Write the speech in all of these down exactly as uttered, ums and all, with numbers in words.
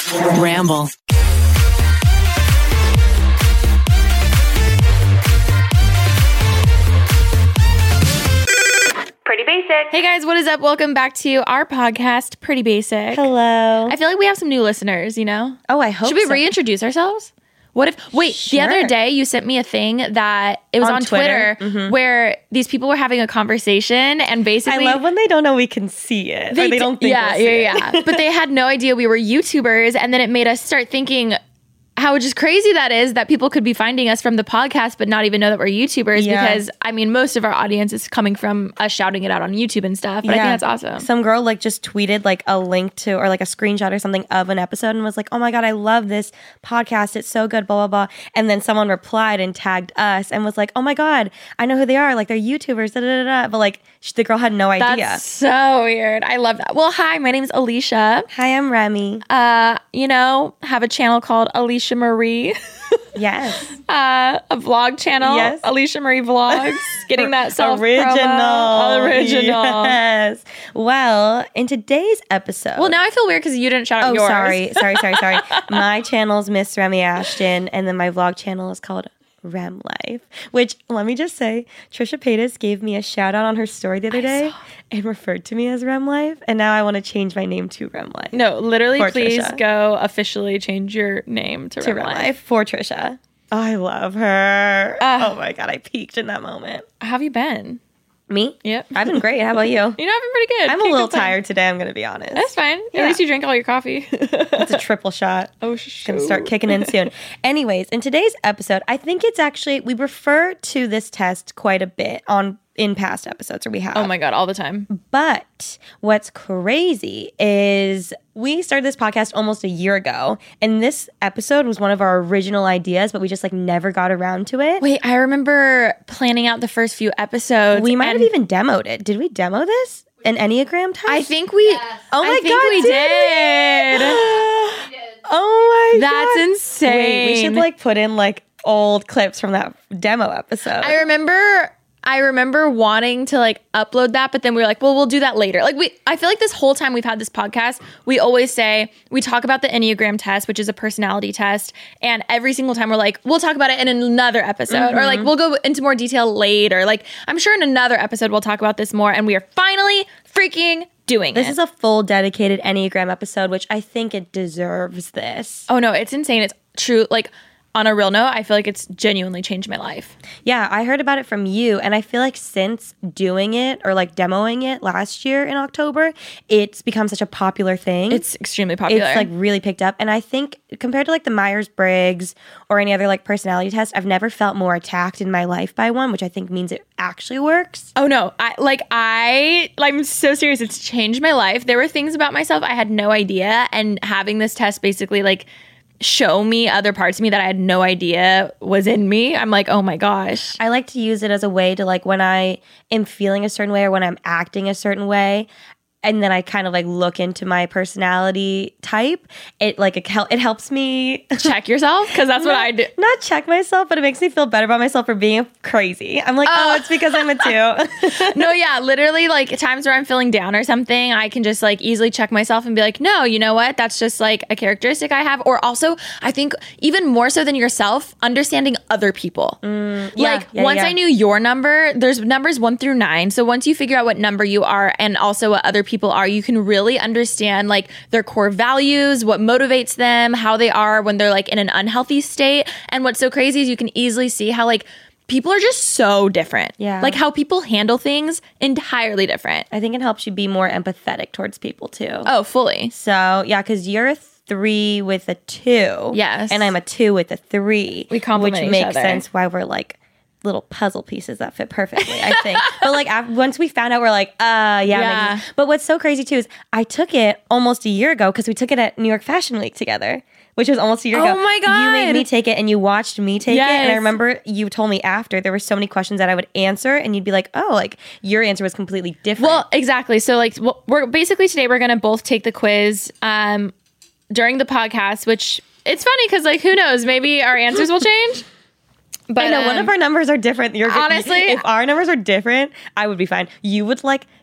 Ramble. Pretty Basic. Hey guys, what is up? Welcome back to our podcast, Pretty Basic. Hello. I feel like we have some new listeners, you know? Oh, I hope Should we so. reintroduce ourselves? What if, wait, Sure. the other day you sent me a thing that it was on, On Twitter, Twitter. Mm-hmm. where these people were having a conversation and I basically. love when they don't know we can see it. They, or they d- don't think Yeah, we'll see yeah, it. yeah. But they had no idea we were YouTubers. And then it made us start thinking how just crazy that is that people could be finding us from the podcast but not even know that we're YouTubers. Yeah. Because, I mean, most of our audience is coming from us shouting it out on YouTube and stuff. But I think that's awesome. Some girl like just tweeted like a link to or like a screenshot or something of an episode and was like, oh my God, I love this podcast. It's so good, blah, blah, blah. And then someone replied and tagged us and was like, oh my God, I know who they are. Like they're YouTubers, da, da, da, da. But like sh- the girl had no idea. That's so weird. I love that. Well, hi, my name's Alicia. Hi, I'm Remy. Uh, you know, have a channel called Alicia Marie. Yes. uh, a vlog channel. Yes. Alicia Marie Vlogs. Getting that self Original. Original. Yes. Well, in today's episode. Well, now I feel weird because you didn't shout out Oh, yours. sorry, sorry, sorry, sorry. My channel's Miss Remy Ashton, and then my vlog channel is called Rem Life. Which, let me just say, Trisha Paytas gave me a shout out on her story the other I day saw. and referred to me as Rem Life, and now I want to change my name to Rem Life. No, literally, For please Trisha. go officially change your name to, to Rem Rem Life. Life for Trisha. I love her. Uh, oh my God, I peaked in that moment. How have you been? Me? Yep. I've been great. How about you? You know, I've been pretty good. I'm a Can't little complain. tired today, I'm going to be honest. That's fine. Yeah. At least you drank all your coffee. It's a triple shot. Oh, Gonna start kicking in soon. Anyways, in today's episode, I think it's actually we refer to this test quite a bit on in past episodes, or we have. Oh my God, all the time. But what's crazy is we started this podcast almost a year ago, and this episode was one of our original ideas, but we just like never got around to it. Wait, I remember planning out the first few episodes. we might have and even demoed it. Did we demo this? An Enneagram test? I think we. Oh my I think God, we did did. Oh my That's God. insane. Wait, we should like put in like old clips from that demo episode. I remember. I remember wanting to like upload that, but then we were like, well, we'll do that later. Like we, I feel like this whole time we've had this podcast, we always say, we talk about the Enneagram test, which is a personality test. And every single time we're like, we'll talk about it in another episode Mm-hmm. or like, we'll go into more detail later. Like I'm sure in another episode, we'll talk about this more. And we are finally freaking doing This it. is a full dedicated Enneagram episode, which I think it deserves this. Oh no, it's insane. It's true. Like on a real note, I feel like it's genuinely changed my life. Yeah, I heard about it from you, and I feel like since doing it or like demoing it last year in October, it's become such a popular thing. It's extremely popular. It's like really picked up. And I think compared to like the Myers-Briggs or any other like personality test, I've never felt more attacked in my life by one, which I think means it actually works. Oh no, I like I like, I'm so serious. It's changed my life. There were things about myself I had no idea, and having this test basically like show me other parts of me that I had no idea was in me. I'm like, oh my gosh. I like to use it as a way to like when I am feeling a certain way or when I'm acting a certain way, and then I kind of like look into my personality type. It like it, hel- it helps me Check yourself, because that's what I do. not check myself, but it makes me feel better about myself for being crazy. I'm like, oh, Oh. it's because I'm a two. No, yeah, literally like times where I'm feeling down or something, I can just like easily check myself and be like, no, you know what? That's just like a characteristic I have. Or also, I think even more so than yourself, understanding other people. yeah, like yeah, once yeah. I knew your number, there's numbers one through nine. So once you figure out what number you are and also what other people are, you can really understand like their core values, what motivates them, how they are when they're like in an unhealthy state. And what's so crazy is you can easily see how like people are just so different. Yeah. Like how people handle things entirely different. I think it helps you be more empathetic towards people too. Oh, fully. So yeah, because you're a three with a two. Yes. And I'm a two with a three. We complement Which each makes other. sense why we're like little puzzle pieces that fit perfectly, I think. But like af- once we found out, we're like, uh, yeah. Yeah. makes sense. But what's so crazy too is I took it almost a year ago because we took it at New York Fashion Week together, which was almost a year Oh ago. my You made God. me take it and you watched me take it. And I Yes. remember you told me after there were so many questions that I would answer and you'd be like, oh, like your answer was completely different. Well, exactly. So like well, we're basically today we're going to both take the quiz um, during the podcast, which it's funny because like who knows, maybe our answers will change. But I know one um, of our numbers are different. You're honestly- if our numbers are different, I would be fine. You would like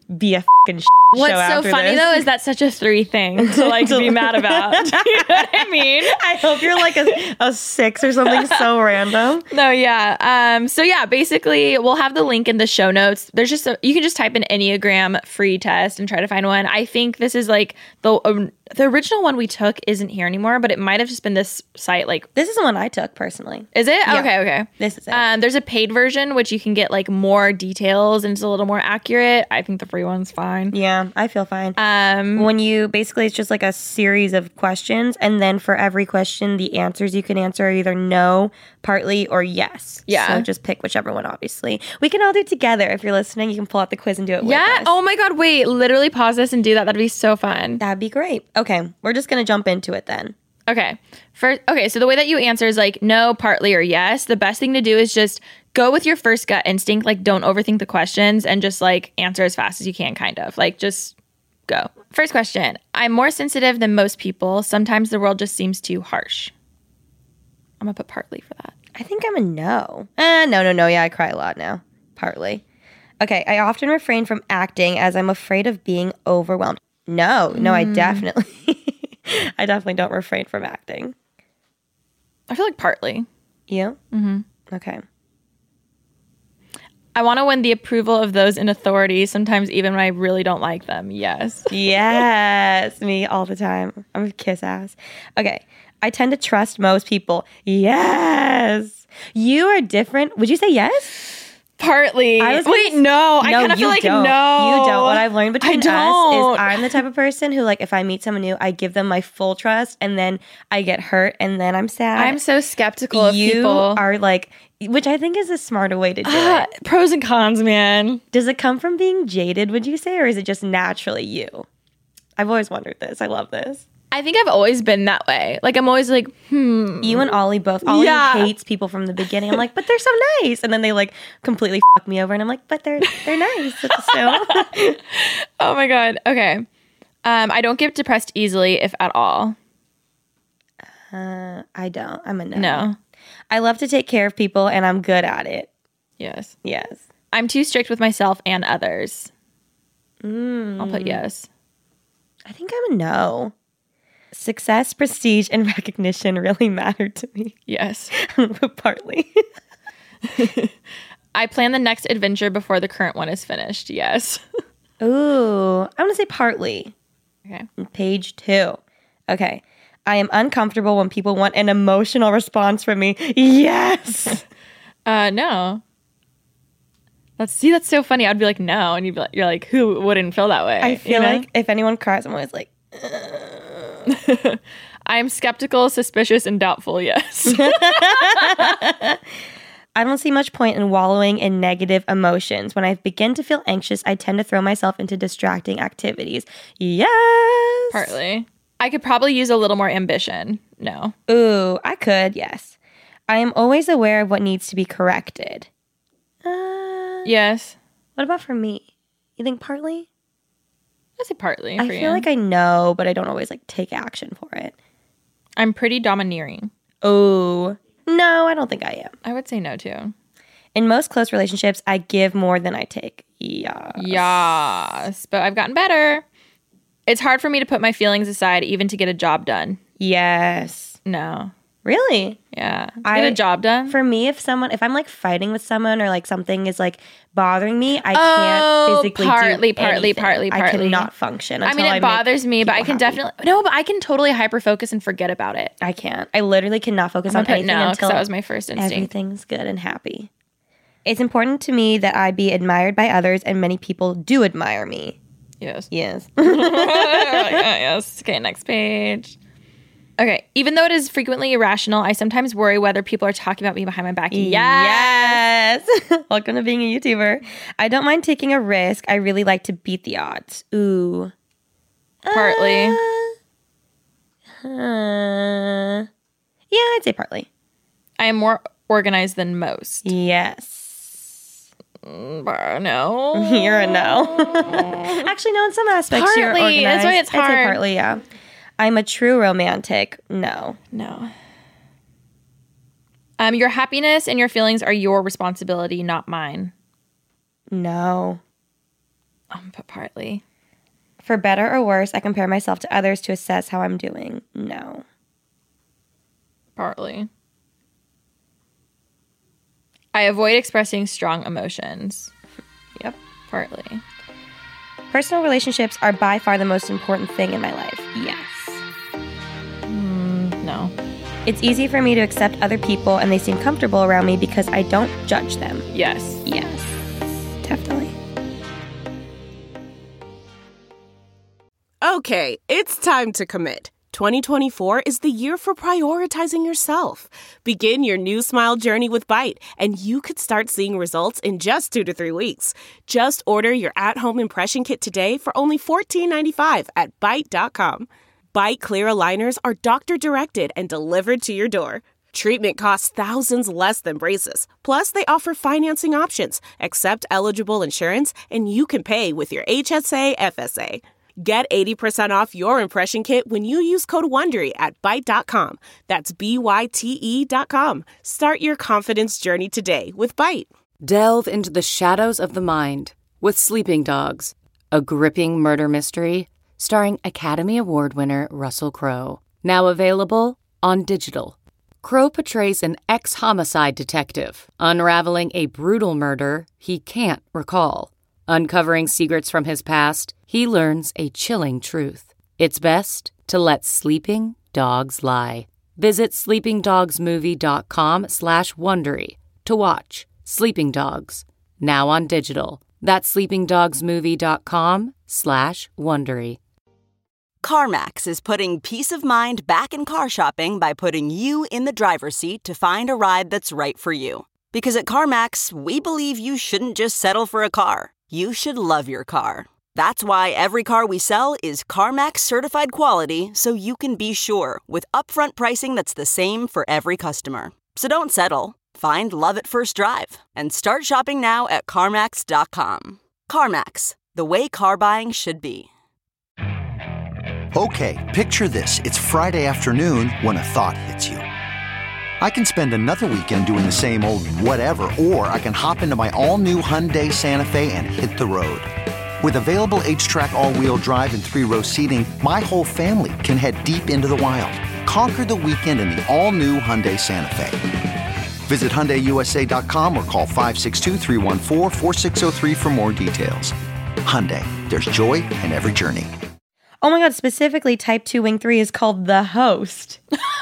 be a fucking shit What's show so after funny this. though is that's such a three thing to like to be mad about. Do you know what I mean? I hope you're like a, a six or something so random. No, yeah. Um, so yeah, basically we'll have the link in the show notes. There's just a, you can just type in Enneagram free test and try to find one. I think this is like the um, the original one we took isn't here anymore, but it might have just been this site. Like, This is the one I took personally. is it? Yeah. Okay, okay. This is it. Um, there's a paid version which you can get like more details and it's a little more accurate. I think the free one's fine. Yeah, I feel fine. Um, when you basically, it's just like a series of questions, and then for every question, the answers you can answer are either no, partly, or yes. Yeah. So just pick whichever one. Obviously, we can all do it together. If you're listening, you can pull out the quiz and do it. yeah. With us. Oh my God. Wait. Literally pause this and do that. That'd be so fun. That'd be great. Okay, we're just gonna jump into it then. Okay. First, okay. So the way that you answer is like no, partly, or yes. The best thing to do is just go with your first gut instinct. Like, don't overthink the questions and just like answer as fast as you can. Kind of like just go. First question. I'm more sensitive than most people. Sometimes the world just seems too harsh. I'm gonna put partly for that. I think I'm a no. Uh, no, no, no. Yeah, I cry a lot now. Partly. Okay, I often refrain from acting as I'm afraid of being overwhelmed. No, no, I definitely, I definitely don't refrain from acting. I feel like partly. You? Mm-hmm. Okay. I want to win the approval of those in authority, sometimes even when I really don't like them. Yes. Yes, me all the time. I'm a kiss ass. Okay, I tend to trust most people. Yes. You are different. Would you say yes? Partly. I was gonna Wait, s- no. I No, kind of you feel like don't. no. You don't. What I've learned between us don't. is I'm the type of person who, like, if I meet someone new, I give them my full trust, and then I get hurt, and then I'm sad. I'm so skeptical of you people. are like, which I think is a smarter way to do Ah, it. pros and cons, man. Does it come from being jaded, would you say, or is it just naturally you? I've always wondered this. I love this. I think I've always been that way. Like, I'm always like, hmm. You and Ollie both. Ollie Yeah. hates people from the beginning. I'm like, but they're so nice, and then they like completely fuck me over, and I'm like, but they're they're nice. So Oh my God. Okay. Um, I don't get depressed easily, if at all. uh, I don't. I'm a no. No. I love to take care of people, and I'm good at it. Yes. Yes. I'm too strict with myself and others. I'll put yes. I think I'm a no. Success, prestige, and recognition really matter to me. Yes. But partly. I plan the next adventure before the current one is finished. Yes. Ooh, I'm gonna say partly. Okay. Page two. Okay. I am uncomfortable when people want an emotional response from me. Yes. Uh, no. Let's see. That's so funny. I'd be like, no, and you'd be like, you're like, who wouldn't feel that way? I feel you know? like if anyone cries, I'm always like, I'm skeptical, suspicious, and doubtful. Yes. I don't see much point in wallowing in negative emotions. When I begin to feel anxious, I tend to throw myself into distracting activities. Yes. Partly. I could probably use a little more ambition. No. Ooh, I could, yes. I am always aware of what needs to be corrected. Uh, Yes. what about for me? You think partly? I'd say partly. I for feel you. like I know, but I don't always like take action for it. I'm pretty domineering. Oh, no, I don't think I am. I would say no too. In most close relationships, I give more than I take. Yeah. Yes, but I've gotten better. It's hard for me to put my feelings aside, even to get a job done. Yes. No. Really? Yeah. To I- get a job done. For me, if someone, if I'm like fighting with someone or like something is like bothering me, I Oh, can't physically partly, do partly, anything. partly, I partly. cannot function. I mean, until it make bothers me, but I people can happy. definitely no, but I can totally hyper focus and forget about it. I can't. I literally cannot focus I'm on gonna put anything no because until that was my first instinct. everything's good and happy. It's important to me that I be admired by others, and many people do admire me. Yes. Yes. Yeah, yes. Okay, next page. Okay. Even though it is frequently irrational, I sometimes worry whether people are talking about me behind my back. Yes. Yes. Welcome to being a YouTuber. I don't mind taking a risk. I really like to beat the odds. Ooh. Partly. Uh, uh, yeah, I'd say partly. I am more organized than most. Yes. Uh, no. You're a no. Actually, no, in some aspects you're Partly. organized. That's why it's I'd say hard. partly, yeah. I'm a true romantic. No. No. Um, your happiness and your feelings are your responsibility, not mine. No. Um, but partly. For better or worse, I compare myself to others to assess how I'm doing. No. Partly. I avoid expressing strong emotions. Yep. Partly. Personal relationships are by far the most important thing in my life. Yes. Mm, no. It's easy for me to accept other people and they seem comfortable around me because I don't judge them. Yes. Yes. Definitely. Okay, it's time to commit. twenty twenty-four is the year for prioritizing yourself. Begin your new smile journey with Byte, and you could start seeing results in just two to three weeks. Just order your at-home impression kit today for only fourteen ninety-five at byte dot com. Byte Clear aligners are doctor-directed and delivered to your door. Treatment costs thousands less than braces. Plus, they offer financing options, accept eligible insurance, and you can pay with your H S A F S A. Get eighty percent off your impression kit when you use code WONDERY at byte dot com. That's B Y T E dot com. Start your confidence journey today with Byte. Delve into the shadows of the mind with Sleeping Dogs, a gripping murder mystery starring Academy Award winner Russell Crowe. Now available on digital. Crowe portrays an ex-homicide detective unraveling a brutal murder he can't recall. Uncovering secrets from his past, he learns a chilling truth. It's best to let sleeping dogs lie. Visit sleepingdogsmovie.com slash Wondery to watch Sleeping Dogs, now on digital. That's sleepingdogsmovie.com slash Wondery. CarMax is putting peace of mind back in car shopping by putting you in the driver's seat to find a ride that's right for you. Because at CarMax, we believe you shouldn't just settle for a car. You should love your car. That's why every car we sell is CarMax certified quality, so you can be sure with upfront pricing that's the same for every customer. So don't settle. Find love at first drive and start shopping now at CarMax dot com. CarMax, the way car buying should be. Okay, picture this. It's Friday afternoon when a thought hits you. I can spend another weekend doing the same old whatever, or I can hop into my all-new Hyundai Santa Fe and hit the road. With available H-Track all-wheel drive and three-row seating, my whole family can head deep into the wild. Conquer the weekend in the all-new Hyundai Santa Fe. Visit Hyundai U S A dot com or call five six two, three one four, four six zero three for more details. Hyundai, there's joy in every journey. Oh my God, specifically type two wing three is called The Host.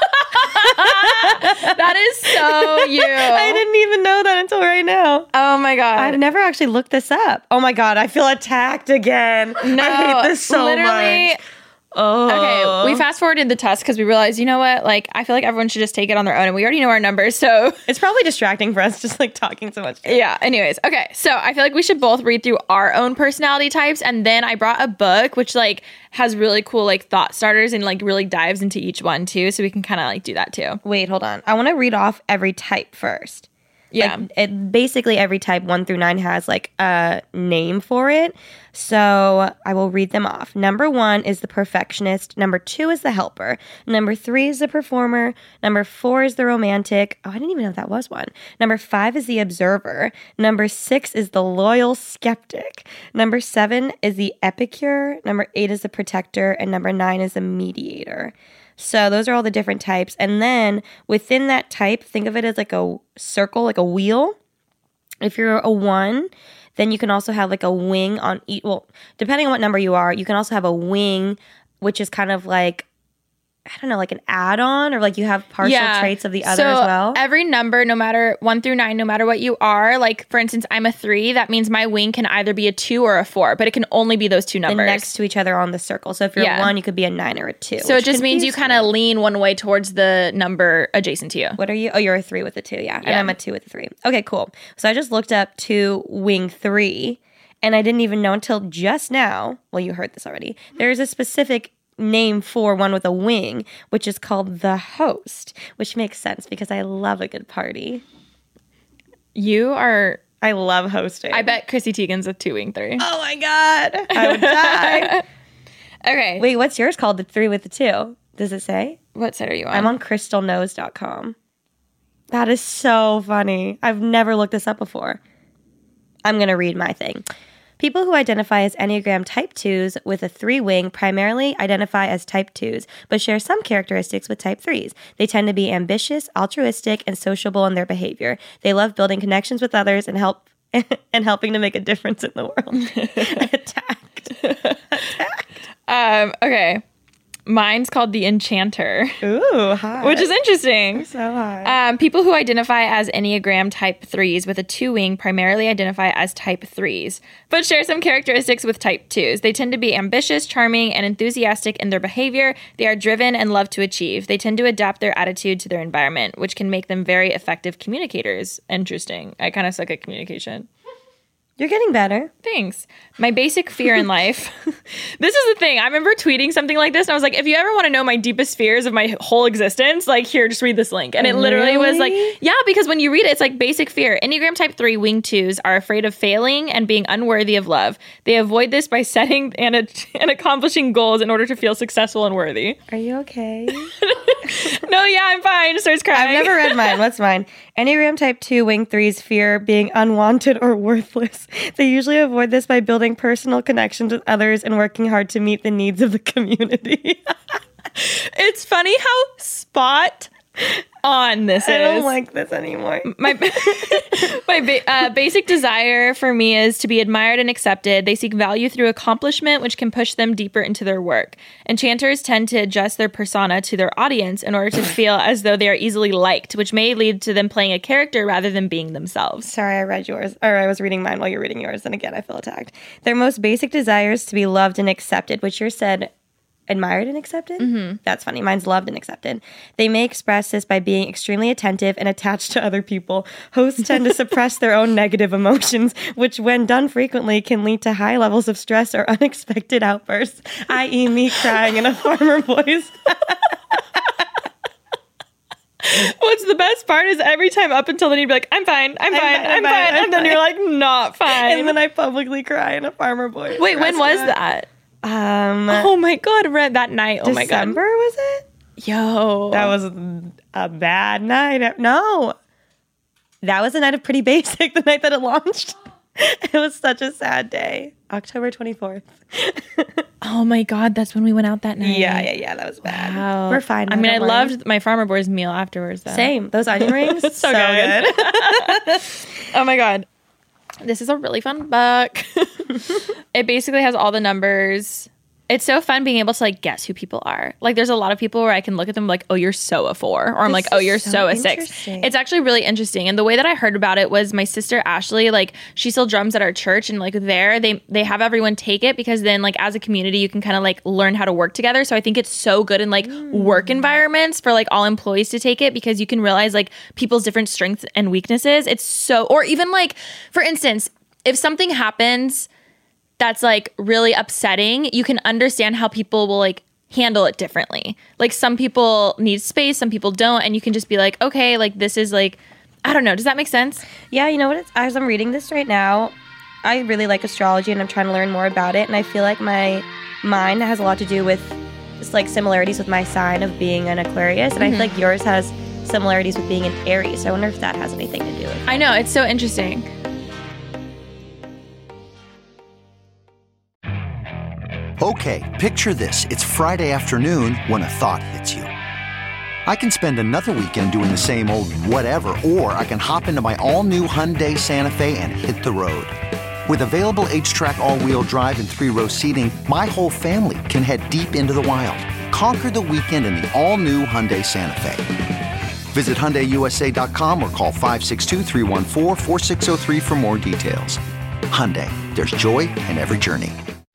That is so you. I didn't even know that until right now. Oh my God. I've never actually looked this up. Oh my God, I feel attacked again. No, I hate this so literally, much. Oh. Okay, we fast forwarded the test because we realized, you know what? Like, I feel like everyone should just take it on their own, and we already know our numbers, so it's probably distracting for us just like talking so much. Yeah. Anyways, okay. So I feel like we should both read through our own personality types, and then I brought a book which like has really cool like thought starters and like really dives into each one too, so we can kind of like do that too. Wait, hold on. I want to read off every type first. Yeah. Like, it, basically every type one through nine has like a name for it. So I will read them off. Number one is the perfectionist. Number two is the helper. Number three is the performer. Number four is the romantic. Oh, I didn't even know that was one. Number five is the observer. Number six is the loyal skeptic. Number seven is the epicure. Number eight is the protector. And number nine is the mediator. So those are all the different types. And then within that type, think of it as like a circle, like a wheel. If you're a one, then you can also have like a wing on each. Well, depending on what number you are, you can also have a wing, which is kind of like, I don't know, like an add-on, or like you have partial Yeah. traits of the other So as well. every number, no matter one through nine, no matter what you are, like for instance, I'm a three. That means my wing can either be a two or a four, but it can only be those two They're numbers. next to each other on the circle. So if you're Yeah. a one, you could be a nine or a two. So it which just means you confused kind of me. lean one way towards the number adjacent to you. What are you? Oh, you're a three with a two, yeah. And Yeah. I'm a two with a three. Okay, cool. So I just looked up two wing three, and I didn't even know until just now. Well, you heard this already. There's a specific name for one with a wing, which is called the host, which makes sense because I love a good party. You are. I love hosting. I bet Chrissy Teigen's a two wing three. Oh my God. I would die. Okay. Wait, what's yours called? The three with the two. Does it say? What side are you on? I'm on crystal nose dot com. That is so funny. I've never looked this up before. I'm going to read my thing. People who identify as Enneagram Type twos with a three wing primarily identify as Type twos, but share some characteristics with Type threes. They tend to be ambitious, altruistic, and sociable in their behavior. They love building connections with others and help and helping to make a difference in the world. Attacked. Attacked. Um, okay. Mine's called the Enchanter. Ooh, hot. Which is interesting. So hot. Um, people who identify as Enneagram Type threes with a two wing primarily identify as Type threes, but share some characteristics with Type twos. They tend to be ambitious, charming, and enthusiastic in their behavior. They are driven and love to achieve. They tend to adapt their attitude to their environment, which can make them very effective communicators. Interesting. I kind of suck at communication. You're getting better. Thanks. My basic fear in life. This is the thing. I remember tweeting something like this, and I was like, if you ever want to know my deepest fears of my whole existence, like, here, just read this link. And it literally Really? was like, yeah, because when you read it, it's like basic fear. Enneagram Type three wing twos are afraid of failing and being unworthy of love. They avoid this by setting and, a, and accomplishing goals in order to feel successful and worthy. Are you okay? No, yeah, I'm fine. Starts crying. I've never read mine. What's mine? Enneagram Type two wing threes fear being unwanted or worthless. They usually avoid this by building personal connections with others and working hard to meet the needs of the community. It's funny how spot on this I is. don't like this anymore. My my ba- uh, basic desire for me is to be admired and accepted. They seek value through accomplishment, which can push them deeper into their work. Enchanters tend to adjust their persona to their audience in order to feel as though they are easily liked, which may lead to them playing a character rather than being themselves. Sorry, I read yours, or I was reading mine while you're reading yours, and again, I feel attacked. Their most basic desire is to be loved and accepted, which yours said admired and accepted? Mm-hmm. That's funny. Mine's loved and accepted. They may express this by being extremely attentive and attached to other people. Hosts tend to suppress their own negative emotions, which when done frequently can lead to high levels of stress or unexpected outbursts, that is me crying in a farmer voice. What's the best part is every time up until then you'd be like, I'm fine, I'm fine, I'm, I'm fine, fine. And then you're like, not fine. And then I publicly cry in a farmer voice. Wait, when was that? Um, oh my God, read that night. Oh my God. December, was it? Yo. That was a bad night. No. That was the night of Pretty Basic, the night that it launched. It was such a sad day. October twenty-fourth. Oh my God, that's when we went out that night. Yeah, yeah, yeah. That was bad. Wow. We're fine. I mean, I loved my Farmer Boys meal afterwards, though. Same. Those onion rings. so, so good. good. Oh my God. This is a really fun book. It basically has all the numbers. It's so fun being able to like guess who people are. Like there's a lot of people where I can look at them like, oh, you're so a four. Or I'm This like, oh, is you're so so a six. interesting. It's actually really interesting. And the way that I heard about it was my sister Ashley, like she still drums at our church, and like there they they have everyone take it because then like as a community you can kind of like learn how to work together. So I think it's so good in like mm. work environments for like all employees to take it because you can realize like people's different strengths and weaknesses. It's so, or even like, for instance, if something happens that's like really upsetting, you can understand how people will like handle it differently. Like some people need space, some people don't, and you can just be like, okay, like this is like, I don't know. Does that make sense? Yeah, you know what? It's, as I'm reading this right now, I really like astrology and I'm trying to learn more about it. And I feel like my mine has a lot to do with just like similarities with my sign of being an Aquarius. And mm-hmm. I feel like yours has similarities with being an Aries. So I wonder if that has anything to do with it. I know. It's so interesting. Okay, picture this. It's Friday afternoon when a thought hits you. I can spend another weekend doing the same old whatever, or I can hop into my all-new Hyundai Santa Fe and hit the road. With available H-Track all-wheel drive and three-row seating, my whole family can head deep into the wild. Conquer the weekend in the all-new Hyundai Santa Fe. Visit Hyundai U S A dot com or call five six two, three one four, four six zero three for more details. Hyundai, there's joy in every journey.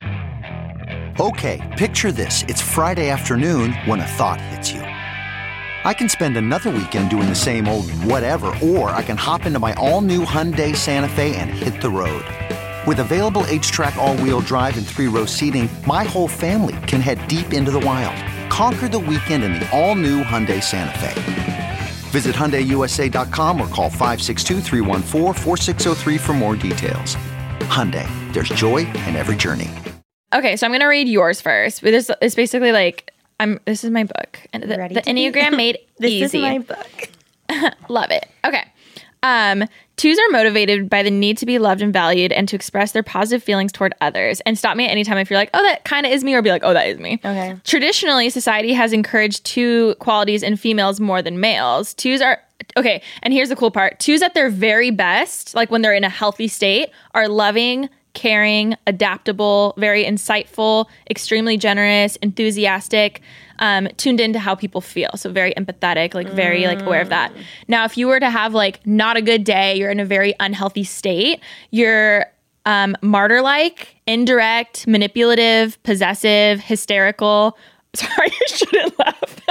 Okay, picture this. It's Friday afternoon when a thought hits you. I can spend another weekend doing the same old whatever, or I can hop into my all-new Hyundai Santa Fe and hit the road. With available H-Track all-wheel drive and three-row seating, my whole family can head deep into the wild. Conquer the weekend in the all-new Hyundai Santa Fe. Visit Hyundai U S A dot com or call five six two, three one four, four six zero three for more details. Hyundai, there's joy in every journey. Okay, so I'm gonna read yours first. This is basically like I'm. This is my book, and the, the Enneagram made this easy. This is my book. Love it. Okay, Um, twos are motivated by the need to be loved and valued and to express their positive feelings toward others. And stop me at any time if you're like, oh, that kind of is me, or be like, oh, that is me. Okay. Traditionally, society has encouraged two qualities in females more than males. Twos are, okay, and here's the cool part. Twos at their very best, like when they're in a healthy state, are loving, caring, adaptable, very insightful, extremely generous, enthusiastic, um, tuned into how people feel. So very empathetic, like very like aware of that. Now, if you were to have like not a good day, you're in a very unhealthy state, you're um, martyr-like, indirect, manipulative, possessive, hysterical. Sorry, I shouldn't laugh.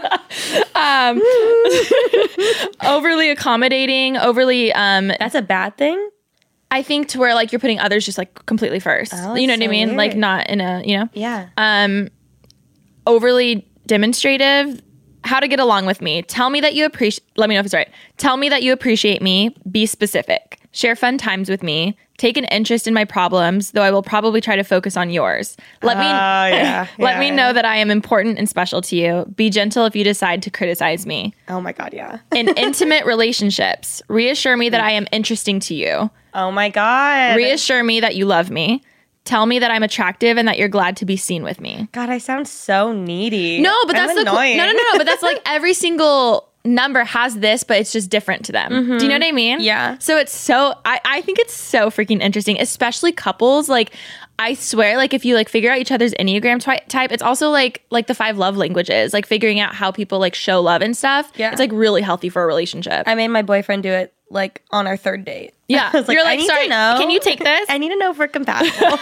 um, overly accommodating, overly... Um, That's a bad thing? I think to where like you're putting others just like completely first. Oh, you know that's what I so mean? weird. Like not in a, you know? Yeah. Um, overly demonstrative. How to get along with me. Tell me that you appreciate, let me know if it's right. Tell me that you appreciate me. Be specific. Share fun times with me. Take an interest in my problems, though I will probably try to focus on yours. Let me yeah, let yeah, me yeah. know that I am important and special to you. Be gentle if you decide to criticize me. Oh my God, yeah. In intimate relationships, reassure me that I am interesting to you. Oh my God. Reassure me that you love me. Tell me that I'm attractive and that you're glad to be seen with me. God, I sound so needy. No, but that's I'm the cool, no, annoying. no, no, no. But that's like every single number has this, but it's just different to them. Do you know what I mean? Yeah. So it's so I, I think it's so freaking interesting, especially couples. Like I swear, like if you like figure out each other's Enneagram twi- type, it's also like like the five love languages, like figuring out how people like show love and stuff. Yeah. It's like really healthy for a relationship. I made my boyfriend do it like on our third date. Yeah. I was You're I like, need sorry, to know. can you take this? I need to know if we're compatible.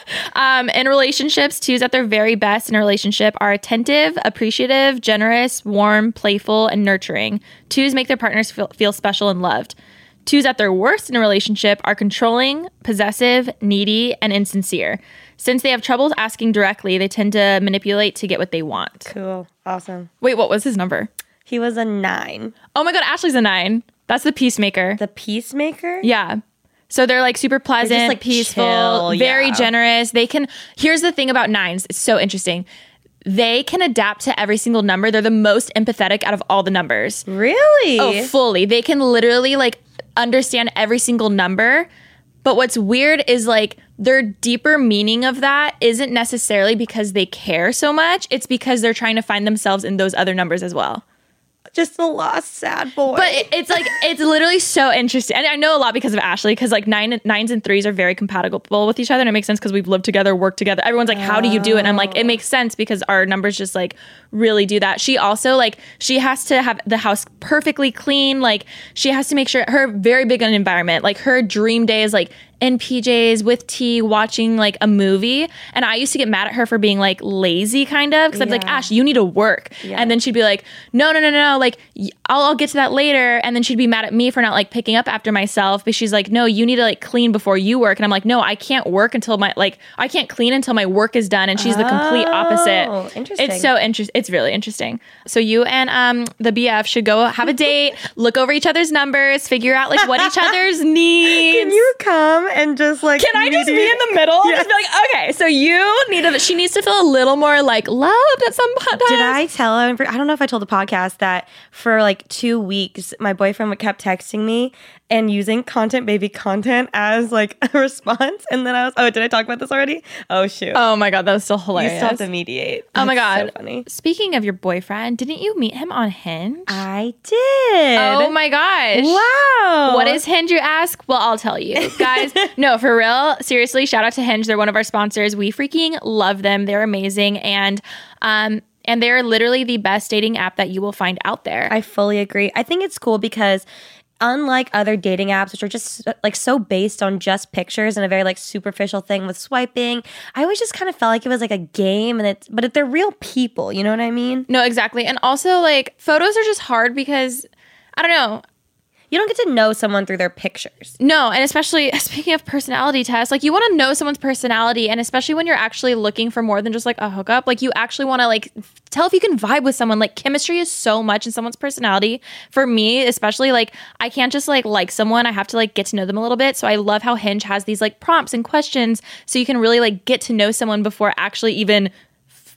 Um, in relationships, twos at their very best in a relationship are attentive, appreciative, generous, warm, playful, and nurturing. Twos make their partners feel, feel special and loved. Twos at their worst in a relationship are controlling, possessive, needy, and insincere. Since they have trouble asking directly, they tend to manipulate to get what they want. Cool. Awesome. Wait, what was his number? He was a nine. Oh my God, Ashley's a nine. That's the peacemaker. The peacemaker? Yeah. So they're like super pleasant, like, peaceful, chill, very yeah. generous. They can, here's the thing about nines. It's so interesting. They can adapt to every single number. They're the most empathetic out of all the numbers. Really? Oh, fully. They can literally like understand every single number. But what's weird is like their deeper meaning of that isn't necessarily because they care so much. It's because they're trying to find themselves in those other numbers as well. Just the lost sad boy. But it, it's like, it's literally so interesting. And I know a lot because of Ashley, because like nine, nines and threes are very compatible with each other. And it makes sense because we've lived together, worked together. Everyone's like, how do you do it? And I'm like, it makes sense because our numbers just like really do that. She also like, she has to have the house perfectly clean. Like she has to make sure her very big on environment. Like her dream day is like in P Js with tea, watching like a movie. And I used to get mad at her for being like lazy kind of. Cause I'd be like, Yeah. Ash, you need to work. Yeah. And then she'd be like, no, no, no, no. Like y- I'll, I'll get to that later. And then she'd be mad at me for not like picking up after myself. But she's like, no, you need to like clean before you work. And I'm like, no, I can't work until my, like, I can't clean until my work is done. And she's the complete opposite. Oh, interesting. It's so interesting. It's really interesting. So you and um the B F should go have a date, look over each other's numbers, figure out like what each other's needs. Can you come and just like... Can I just be in the middle? Just be like, okay, so you need to, she needs to feel a little more like loved at some point. Did I tell her? I don't know if I told the podcast that for like two weeks, my boyfriend kept texting me and using Content Baby content as like a response. And then I was, oh, did I talk about this already? Oh, shoot. Oh my God, that was so you hilarious. still have to mediate. Oh my That's God. so funny. Speaking of your boyfriend, didn't you meet him on Hinge? I did. Oh my gosh. Wow. What is Hinge, you ask? Well, I'll tell you. Guys, no, for real, seriously, shout out to Hinge. They're one of our sponsors. We freaking love them. They're amazing. And um, and they're literally the best dating app that you will find out there. I fully agree. I think it's cool because unlike other dating apps, which are just like so based on just pictures and a very like superficial thing with swiping, I always just kind of felt like it was like a game, and it's but they're real people. You know what I mean? No, exactly. And also, like, photos are just hard because, I don't know. You don't get to know someone through their pictures. No, and especially speaking of personality tests, like you want to know someone's personality, and especially when you're actually looking for more than just like a hookup, like you actually want to like tell if you can vibe with someone. Like chemistry is so much in someone's personality. For me, especially, like I can't just like like someone. I have to like get to know them a little bit. So I love how Hinge has these like prompts and questions, so you can really like get to know someone before actually even like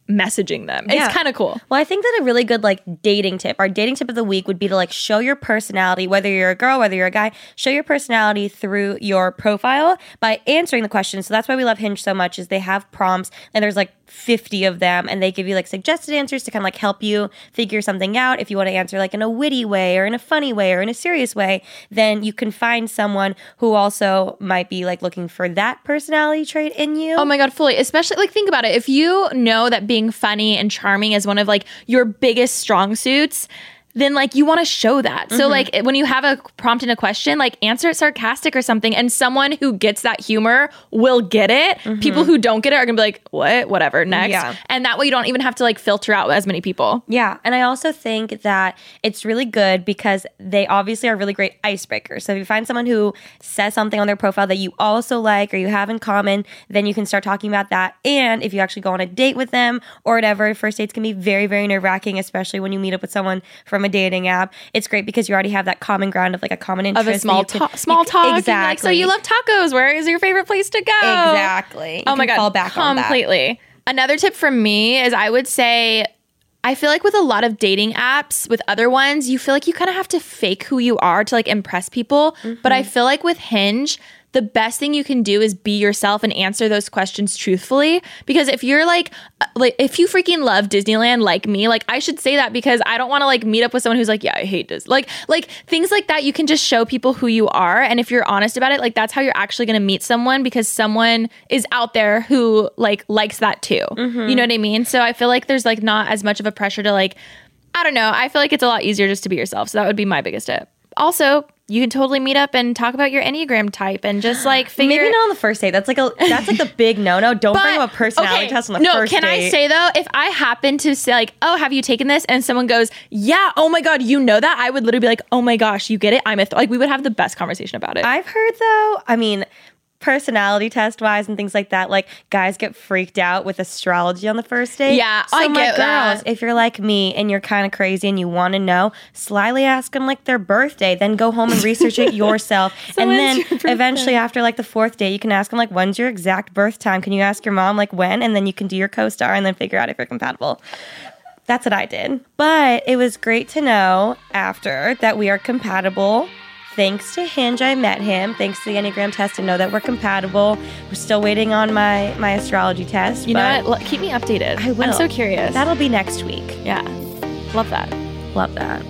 messaging them. Yeah. It's kind of cool. Well, I think that a really good like dating tip, our dating tip of the week would be to like show your personality, whether you're a girl, whether you're a guy, show your personality through your profile by answering the questions. So that's why we love Hinge so much is they have prompts and there's like fifty of them and they give you like suggested answers to kind of like help you figure something out. If you want to answer like in a witty way or in a funny way or in a serious way, then you can find someone who also might be like looking for that personality trait in you. Oh my God, fully. Especially like think about it. If you know that being funny and charming is one of like your biggest strong suits, then like you want to show that. So mm-hmm. like when you have a prompt in a question, like answer it sarcastic or something. And someone who gets that humor will get it. Mm-hmm. People who don't get it are gonna be like, what? Whatever, next. Yeah. And that way you don't even have to like filter out as many people. Yeah. And I also think that it's really good because they obviously are really great icebreakers. So if you find someone who says something on their profile that you also like or you have in common, then you can start talking about that. And if you actually go on a date with them or whatever, first dates can be very, very nerve-wracking, especially when you meet up with someone from a dating app. It's great because you already have that common ground of like a common interest. Of a small, can, ta- small talk. Exactly. Like, so you love tacos. Where is your favorite place to go? Exactly. You oh my God. Fall back completely. On that. Another tip from me is I would say, I feel like with a lot of dating apps, with other ones, you feel like you kind of have to fake who you are to like impress people. Mm-hmm. But I feel like with Hinge, the best thing you can do is be yourself and answer those questions truthfully. Because if you're like, like if you freaking love Disneyland like me, like I should say that because I don't want to like meet up with someone who's like, yeah, I hate Disney. Like, like things like that, you can just show people who you are. And if you're honest about it, like that's how you're actually going to meet someone because someone is out there who like likes that too. Mm-hmm. You know what I mean? So I feel like there's like not as much of a pressure to like, I don't know. I feel like it's a lot easier just to be yourself. So that would be my biggest tip. Also, you can totally meet up and talk about your Enneagram type and just like figure. Maybe not on the first date. That's like a that's like the big no no. Don't but, bring up a personality okay, test on the no, first date. No, can I say though, if I happen to say like, oh, have you taken this? And someone goes, yeah, oh my God, you know that? I would literally be like, oh my gosh, you get it? I'm a th-. like we would have the best conversation about it. I've heard though, I mean, personality test wise and things like that, like guys get freaked out with astrology on the first date. Yeah, so I my get girls, that. If you're like me and you're kind of crazy and you want to know, slyly ask them like their birthday, then go home and research it yourself. So and then eventually after like the fourth date, you can ask them like, when's your exact birth time? Can you ask your mom like when? And then you can do your co-star and then figure out if you're compatible. That's what I did. But it was great to know after that we are compatible. Thanks to Hinge, I met him. Thanks to the Enneagram test to know that we're compatible. We're still waiting on my, my astrology test. You know what? Keep me updated. I will. I'm so curious. That'll be next week. Yeah. Love that. Love that.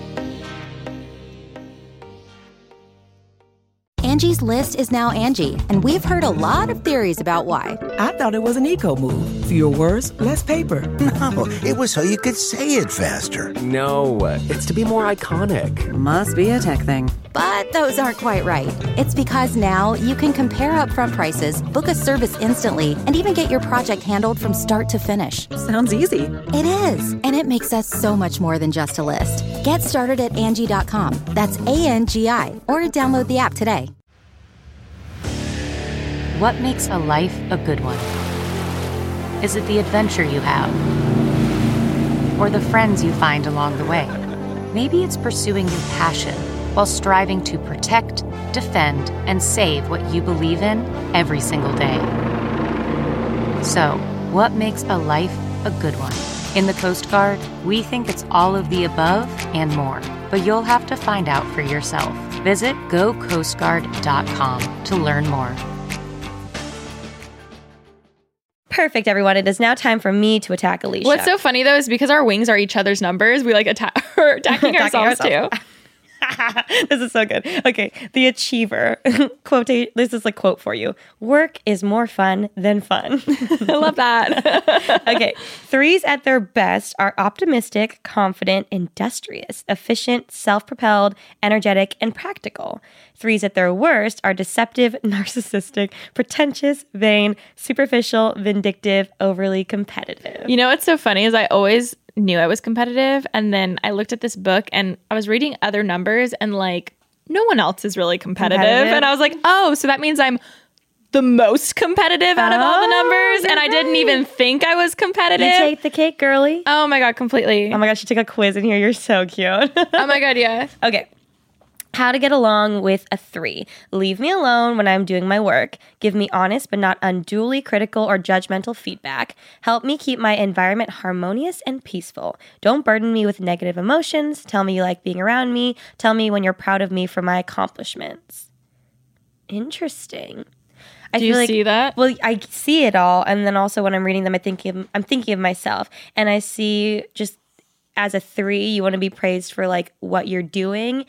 Angie's List is now Angie, and we've heard a lot of theories about why. I thought it was an eco move. Fewer words, less paper. No, it was so you could say it faster. No, it's to be more iconic. Must be a tech thing. But those aren't quite right. It's because now you can compare upfront prices, book a service instantly, and even get your project handled from start to finish. Sounds easy. It is, and it makes us so much more than just a list. Get started at Angie dot com. That's A N G I, or download the app today. What makes a life a good one? Is it the adventure you have? Or the friends you find along the way? Maybe it's pursuing your passion while striving to protect, defend, and save what you believe in every single day. So, what makes a life a good one? In the Coast Guard, we think it's all of the above and more, but you'll have to find out for yourself. Visit go coast guard dot com to learn more. Perfect, everyone. It is now time for me to attack Alicia. What's so funny, though, is because our wings are each other's numbers, we like attack her attacking ourselves, ourselves, too. This is so good. Okay, the achiever. Quote. This is a quote for you. Work is more fun than fun. I love that. Okay, threes at their best are optimistic, confident, industrious, efficient, self-propelled, energetic, and practical. Threes at their worst are deceptive, narcissistic, pretentious, vain, superficial, vindictive, overly competitive. You know what's so funny is I always knew I was competitive, and then I looked at this book and I was reading other numbers and like no one else is really competitive, competitive. And I was like, oh, so that means I'm the most competitive out of all the numbers, and I didn't even think I was competitive. You take the cake, girly. Oh my God, completely. Oh my gosh, you took a quiz in here. You're so cute. Oh my God, yeah. Okay. How to get along with a three. Leave me alone when I'm doing my work. Give me honest but not unduly critical or judgmental feedback. Help me keep my environment harmonious and peaceful. Don't burden me with negative emotions. Tell me you like being around me. Tell me when you're proud of me for my accomplishments. Interesting. I Do you feel like, see that? Well, I see it all, and then also when I'm reading them, I think of, I'm thinking of myself, and I see just as a three, you want to be praised for like what you're doing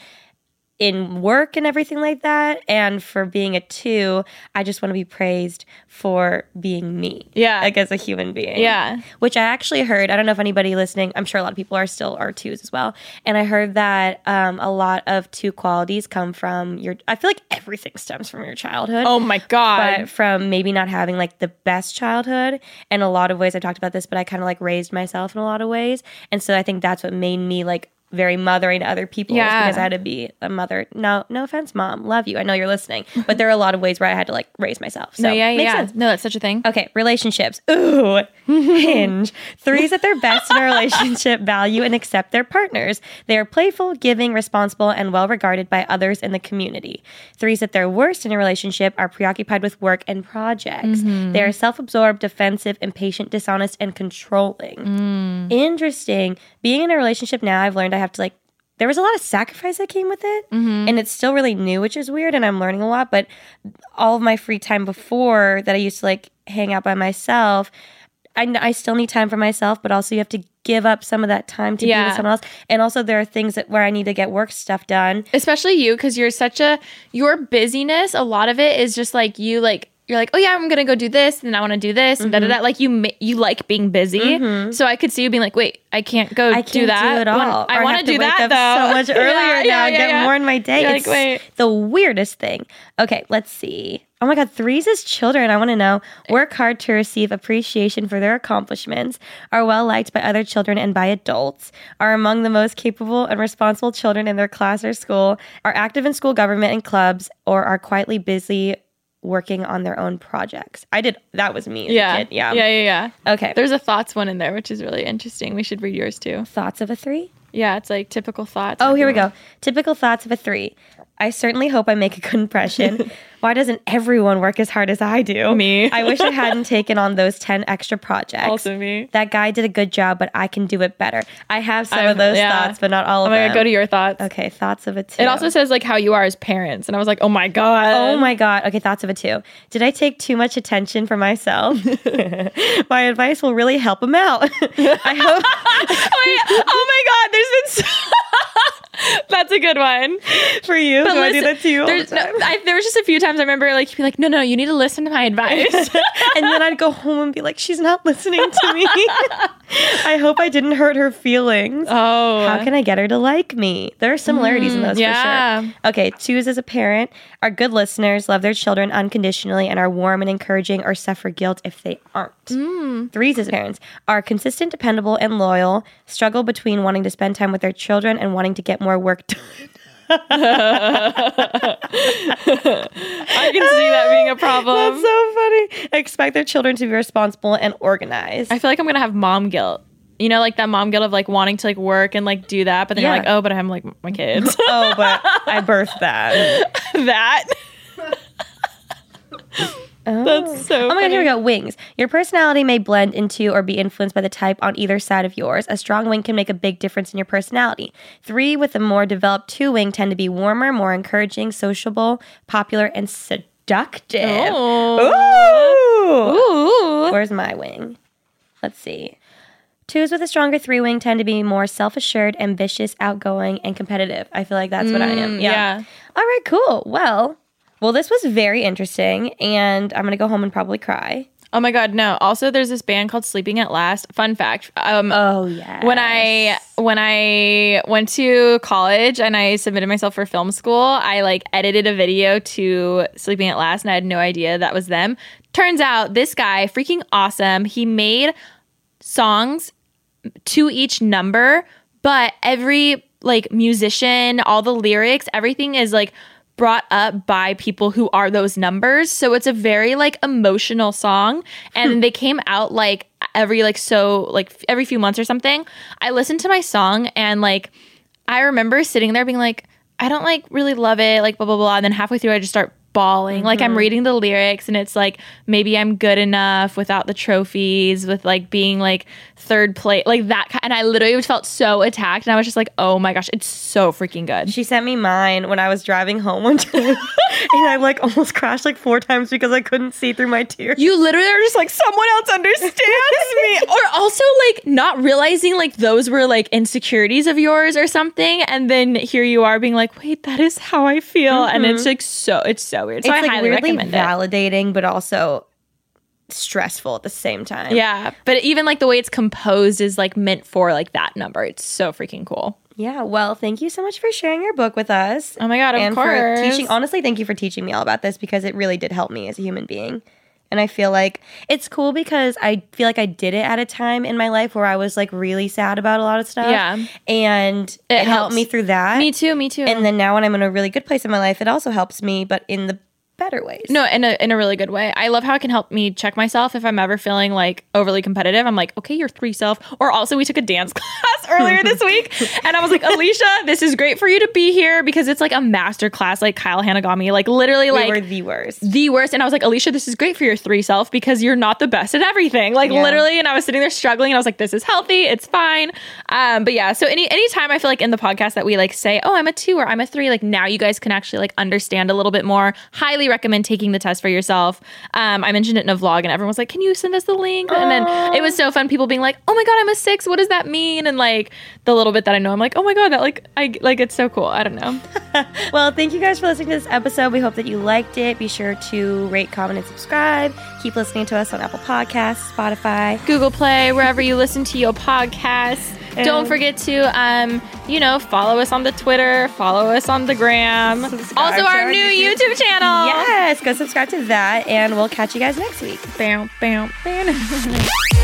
in work and everything like that. And for being a two, I just want to be praised for being me. Yeah. Like as a human being. Yeah. Which I actually heard, I don't know if anybody listening, I'm sure a lot of people are still are twos as well. And I heard that um, a lot of two qualities come from your, I feel like everything stems from your childhood. Oh my God. But from maybe not having like the best childhood. In a lot of ways, I've talked about this, but I kind of like raised myself in a lot of ways. And so I think that's what made me like very mothering to other people, yeah. because I had to be a mother. No, no offense, Mom. Love you. I know you're listening. But there are a lot of ways where I had to like raise myself. So no, yeah, makes yeah. sense. No, that's such a thing. Okay, relationships. Ooh, Hinge. Threes at their best in a relationship value and accept their partners. They are playful, giving, responsible, and well regarded by others in the community. Threes at their worst in a relationship are preoccupied with work and projects. Mm-hmm. They are self-absorbed, defensive, impatient, dishonest, and controlling. Mm. Interesting. Being in a relationship now, I've learned I have to like, there was a lot of sacrifice that came with it, mm-hmm. and it's still really new, which is weird, and I'm learning a lot, but all of my free time before that I used to like hang out by myself, I, I still need time for myself, but also you have to give up some of that time to yeah. be with someone else. And also there are things that where I need to get work stuff done. Especially you, because you're such a, your busyness, a lot of it is just like you like, you're like, oh yeah, I'm gonna go do this, and I want to do this, and mm-hmm. da da da. Like you, ma- you like being busy, mm-hmm. so I could see you being like, wait, I can't go I can't do that. Do it all. I want to do that though. So much earlier yeah, now, yeah, yeah, get yeah. more in my day. You're It's like, wait. the weirdest thing. Okay, let's see. Oh my God, threes as children. I want to know. Work hard to receive appreciation for their accomplishments. Are well liked by other children and by adults. Are among the most capable and responsible children in their class or school. Are active in school government and clubs, or are quietly busy working on their own projects. I did, that was me as yeah. a kid. Yeah. Yeah, yeah, yeah. Okay. There's a thoughts one in there, which is really interesting. We should read yours too. Thoughts of a three? Yeah, it's like typical thoughts. Oh, here we go. Typical thoughts of a three. I certainly hope I make a good impression. Why doesn't everyone work as hard as I do? Me. I wish I hadn't taken on those ten extra projects. Also me. That guy did a good job, but I can do it better. I have some I'm, of those yeah. thoughts, but not all of I'm them. gonna go to your thoughts. Okay, thoughts of a two. It also says like how you are as parents, and I was like, oh my God. Oh my God. Okay, thoughts of a two. Did I take too much attention for myself? My advice will really help him out. I hope. Wait, oh my God, there's been so that's a good one for you. But do listen, I do that to you? There's no, I, there was just a few times I remember like you'd be like, no, no, you need to listen to my advice, and then I'd go home and be like, she's not listening to me. I hope I didn't hurt her feelings. Oh, how can I get her to like me? There are similarities mm, in those yeah. for sure. Okay, twos as a parent are good listeners, love their children unconditionally, and are warm and encouraging, or suffer guilt if they aren't. Mm. Threes as parents are consistent, dependable, and loyal, struggle between wanting to spend time with their children and wanting to get more work done. I can see that being a problem. That's so funny. Expect their children to be responsible and organized. I feel like I'm gonna have mom guilt. You know, like that mom guilt of like wanting to like work and like do that, but then yeah. you're like, oh, but I'm like my kids. Oh, but I birthed that. that. Oh. That's so Oh my funny. God, here we go. Wings. Your personality may blend into or be influenced by the type on either side of yours. A strong wing can make a big difference in your personality. Three with a more developed two wing tend to be warmer, more encouraging, sociable, popular, and seductive. Oh. Ooh. Ooh. Where's my wing? Let's see. Twos with a stronger three wing tend to be more self-assured, ambitious, outgoing, and competitive. I feel like that's mm, what I am. Yeah. yeah. All right, cool. Well... Well, this was very interesting, and I'm going to go home and probably cry. Oh my God, no. Also, there's this band called Sleeping at Last. Fun fact. Um, oh, yeah. When I when I went to college and I submitted myself for film school, I like edited a video to Sleeping at Last, and I had no idea that was them. Turns out this guy, freaking awesome. He made songs to each number, but every like musician, all the lyrics, everything is like brought up by people who are those numbers. So it's a very like emotional song, and they came out like every like so like every few months or something. I listened to my song and like I remember sitting there being like, I don't like really love it, like blah, blah, blah. And then halfway through, I just start bawling. Mm-hmm. Like I'm reading the lyrics and it's like, maybe I'm good enough without the trophies, with like being like third place, like that. And I literally felt so attacked. And I was just like, oh my gosh, it's so freaking good. She sent me mine when I was driving home one time. And I like almost crashed like four times because I couldn't see through my tears. You literally are just like, someone else understands me. Or also like not realizing like those were like insecurities of yours or something. And then here you are being like, wait, that is how I feel. Mm-hmm. And it's like so, it's so weird. So it's I like highly weirdly recommend validating, it. but also stressful at the same time. Yeah. But even like the way it's composed is like meant for like that number. It's so freaking cool. Yeah, well, thank you so much for sharing your book with us. Oh my God, of and course. And for teaching, honestly, thank you for teaching me all about this because it really did help me as a human being. And I feel like it's cool because I feel like I did it at a time in my life where I was like really sad about a lot of stuff. Yeah. And it, it helped me through that. Me too, me too. And then now when I'm in a really good place in my life, it also helps me, but in the better ways. No, in a in a really good way. I love how it can help me check myself if I'm ever feeling like overly competitive. I'm like, okay, you're three self. Or also we took a dance class earlier this week and I was like, Alicia, this is great for you to be here because it's like a master class, like Kyle Hanagami, like literally we like were the worst. The worst. And I was like, Alicia, this is great for your three self because you're not the best at everything. Like yeah. literally. And I was sitting there struggling and I was like, this is healthy. It's fine. Um, but yeah, so any anytime I feel like in the podcast that we like say, oh, I'm a two or I'm a three, like now you guys can actually like understand a little bit more. Highly recommend taking the test for yourself. Um, I mentioned it in a vlog and everyone was like, can you send us the link? And then it was so fun. People being like, oh my God, I'm a six. What does that mean? And like the little bit that I know, I'm like, oh my God, that like, I like, it's so cool. I don't know. Well, thank you guys for listening to this episode. We hope that you liked it. Be sure to rate, comment, and subscribe. Keep listening to us on Apple Podcasts, Spotify, Google Play, wherever you listen to your podcasts. And don't forget to, um, you know, follow us on the Twitter, follow us on the gram. Subscribe also, our, our new YouTube. YouTube channel. Yes, go subscribe to that, and we'll catch you guys next week. Bam, bam, bam.